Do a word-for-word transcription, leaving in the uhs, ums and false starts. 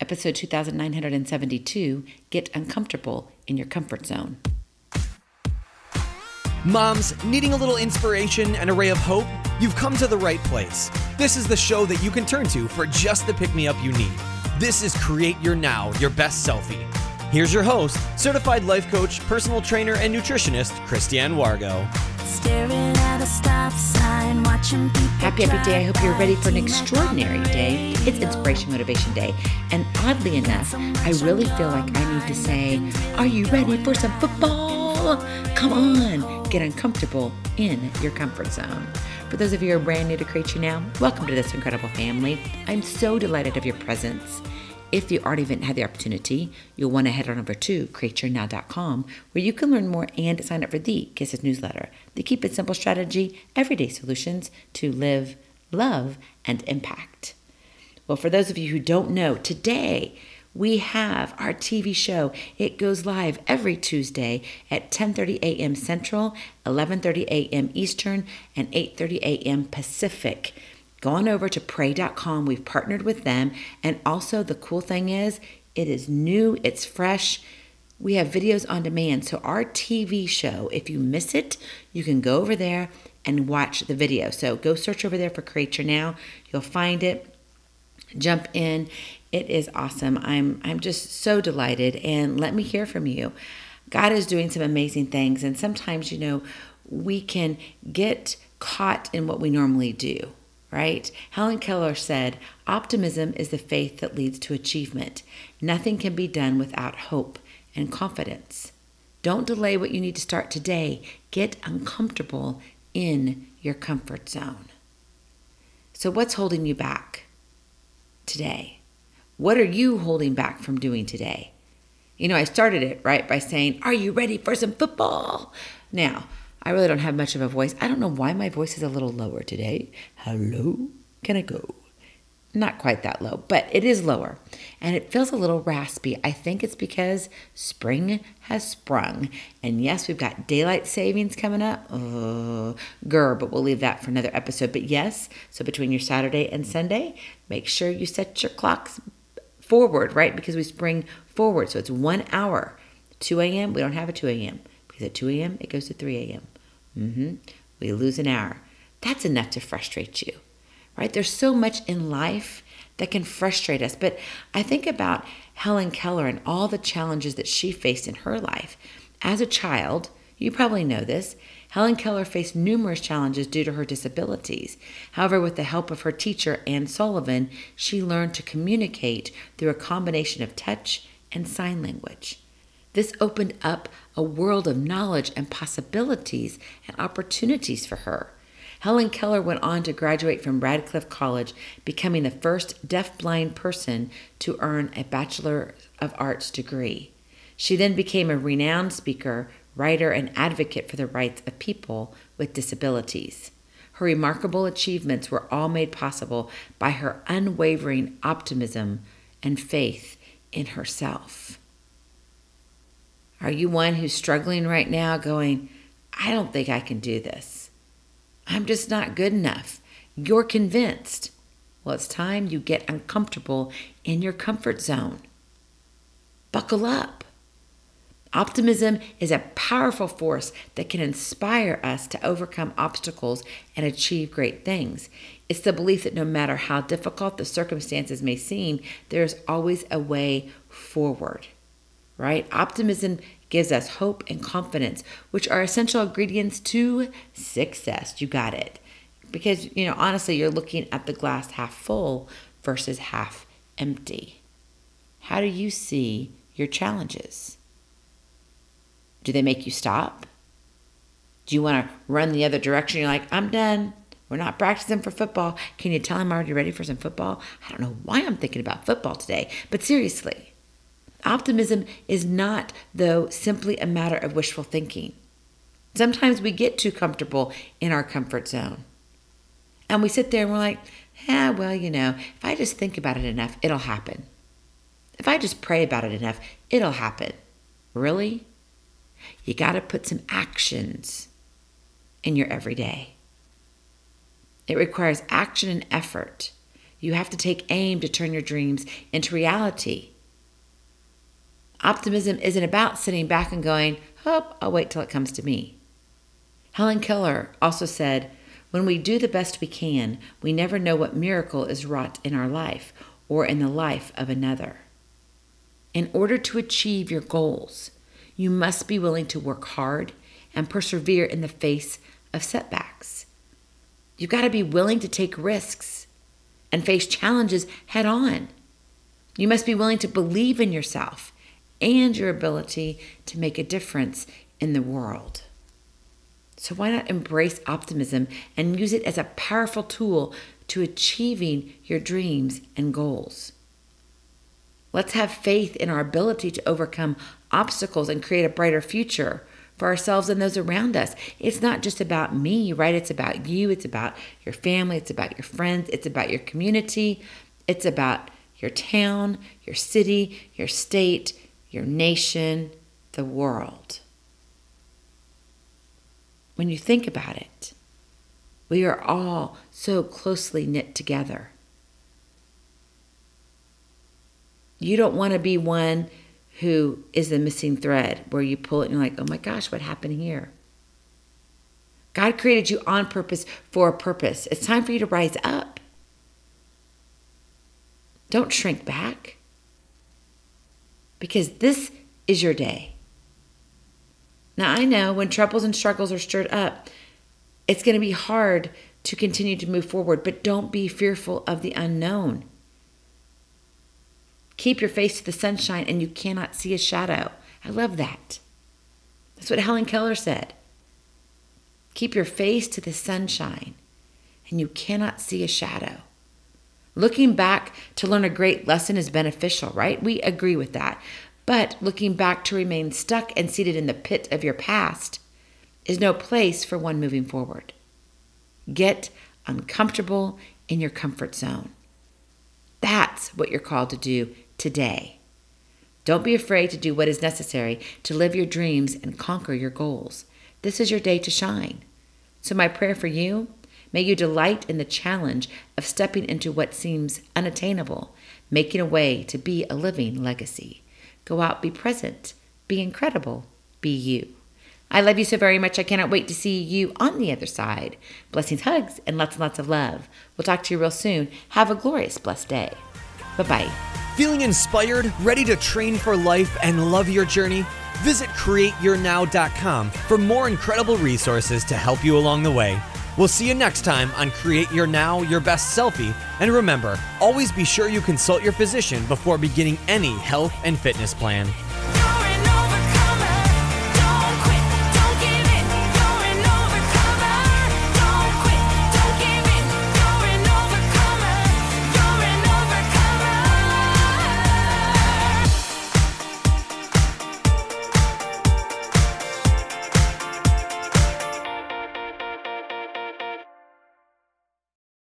episode two thousand nine hundred seventy-two, Get Uncomfortable in Your Comfort Zone. Moms, needing a little inspiration and a ray of hope? You've come to the right place. This is the show that you can turn to for just the pick-me-up you need. This is Create Your Now, Your Best Selfie. Here's your host, certified life coach, personal trainer, and nutritionist, Christiane Wargo. Staring at a stop sign, watching people Happy, happy day. I hope you're ready for an extraordinary day. It's Inspiration Motivation Day. And oddly enough, I really feel like I need to say, are you ready for some football? Come on, get uncomfortable in your comfort zone. For those of you who are brand new to Create Your Now, welcome to this incredible family. I'm so delighted of your presence. If you already haven't had the opportunity, you'll want to head on over to create your now dot com, where you can learn more and sign up for the Kisses newsletter, the Keep It Simple strategy, everyday solutions to live, love, and impact. Well, for those of you who don't know, today we have our T V show. It goes live every Tuesday at ten thirty a.m. Central, eleven thirty a.m. Eastern, and eight thirty a.m. Pacific. Go on over to pray dot com. We've partnered with them. And also the cool thing is it is new, it's fresh. We have videos on demand. So our T V show, if you miss it, you can go over there and watch the video. So go search over there for Create Your Now. You'll find it. Jump in. It is awesome. I'm I'm just so delighted. And let me hear from you. God is doing some amazing things. And sometimes, you know, we can get caught in what we normally do. Right? Helen Keller said, optimism is the faith that leads to achievement. Nothing can be done without hope and confidence. Don't delay what you need to start today. Get uncomfortable in your comfort zone. So what's holding you back today? What are you holding back from doing today? You know, I started it, right, by saying, are you ready for some football? Now, I really don't have much of a voice. I don't know why my voice is a little lower today. Hello, can I go? Not quite that low, but it is lower. And it feels a little raspy. I think it's because spring has sprung. And yes, we've got daylight savings coming up. Oh, grr, but we'll leave that for another episode. But yes, so between your Saturday and Sunday, make sure you set your clocks forward, right? Because we spring forward. So it's one hour. two a.m., we don't have a two a.m. Because at two a.m., it goes to three a.m. Mm-hmm. We lose an hour. That's enough to frustrate you, right? There's so much in life that can frustrate us. But I think about Helen Keller and all the challenges that she faced in her life. As a child, you probably know this, Helen Keller faced numerous challenges due to her disabilities. However, with the help of her teacher, Anne Sullivan, she learned to communicate through a combination of touch and sign language. This opened up a world of knowledge and possibilities and opportunities for her. Helen Keller went on to graduate from Radcliffe College, becoming the first deafblind person to earn a Bachelor of Arts degree. She then became a renowned speaker, writer, and advocate for the rights of people with disabilities. Her remarkable achievements were all made possible by her unwavering optimism and faith in herself. Are you one who's struggling right now going, I don't think I can do this. I'm just not good enough. You're convinced. Well, it's time you get uncomfortable in your comfort zone. Buckle up. Optimism is a powerful force that can inspire us to overcome obstacles and achieve great things. It's the belief that no matter how difficult the circumstances may seem, there's always a way forward. Right? Optimism gives us hope and confidence, which are essential ingredients to success. You got it. Because, you know, honestly, you're looking at the glass half full versus half empty. How do you see your challenges? Do they make you stop? Do you want to run the other direction? You're like, I'm done. We're not practicing for football. Can you tell I'm already ready for some football? I don't know why I'm thinking about football today, but seriously. Optimism is not, though, simply a matter of wishful thinking. Sometimes we get too comfortable in our comfort zone. And we sit there and we're like, yeah, well, you know, if I just think about it enough, it'll happen. If I just pray about it enough, it'll happen. Really? You got to put some actions in your everyday. It requires action and effort You have to take aim to turn your dreams into reality. Optimism isn't about sitting back and going, oh, I'll wait till it comes to me. Helen Keller also said, when we do the best we can, we never know what miracle is wrought in our life or in the life of another. In order to achieve your goals, you must be willing to work hard and persevere in the face of setbacks. You've got to be willing to take risks and face challenges head on. You must be willing to believe in yourself and your ability to make a difference in the world. So why not embrace optimism and use it as a powerful tool to achieving your dreams and goals? Let's have faith in our ability to overcome obstacles and create a brighter future for ourselves and those around us. It's not just about me, right? It's about you. It's about your family. It's about your friends. It's about your community. It's about your town, your city, your state, your nation, the world. When you think about it, we are all so closely knit together. You don't want to be one who is the missing thread where you pull it and you're like, oh my gosh, what happened here? God created you on purpose for a purpose. It's time for you to rise up. Don't shrink back, because this is your day. Now, I know when troubles and struggles are stirred up, it's going to be hard to continue to move forward, but don't be fearful of the unknown. Keep your face to the sunshine and you cannot see a shadow. I love that. That's what Helen Keller said. Keep your face to the sunshine and you cannot see a shadow. Looking back to learn a great lesson is beneficial, right? We agree with that. But looking back to remain stuck and seated in the pit of your past is no place for one moving forward. Get uncomfortable in your comfort zone. That's what you're called to do today. Don't be afraid to do what is necessary to live your dreams and conquer your goals. This is your day to shine. So my prayer for you, may you delight in the challenge of stepping into what seems unattainable, making a way to be a living legacy. Go out, be present, be incredible, be you. I love you so very much. I cannot wait to see you on the other side. Blessings, hugs, and lots and lots of love. We'll talk to you real soon. Have a glorious, blessed day. Bye-bye. Feeling inspired, ready to train for life, and love your journey? Visit create your now dot com for more incredible resources to help you along the way. We'll see you next time on Create Your Now, Your Best Selfie. And remember, always be sure you consult your physician before beginning any health and fitness plan.